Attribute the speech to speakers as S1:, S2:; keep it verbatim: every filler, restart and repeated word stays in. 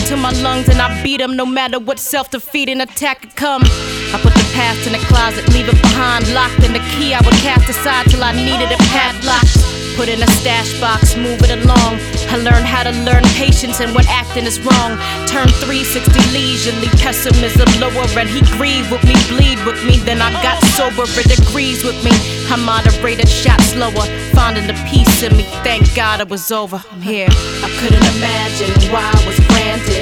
S1: to my lungs and I beat them no matter what self-defeating attack could come. I put the past in the closet, leave it behind, locked in the key I would cast aside till I needed it padlocked. Put in a stash box, move it along. I learned how to learn patience and when acting is wrong. Turn three sixty leisurely, pessimism lower, and he grieve with me, bleed with me. Then I got sober, it agrees with me. I moderated, shot slower, finding the peace in me. Thank God it was over. I'm here. I couldn't imagine why I was granted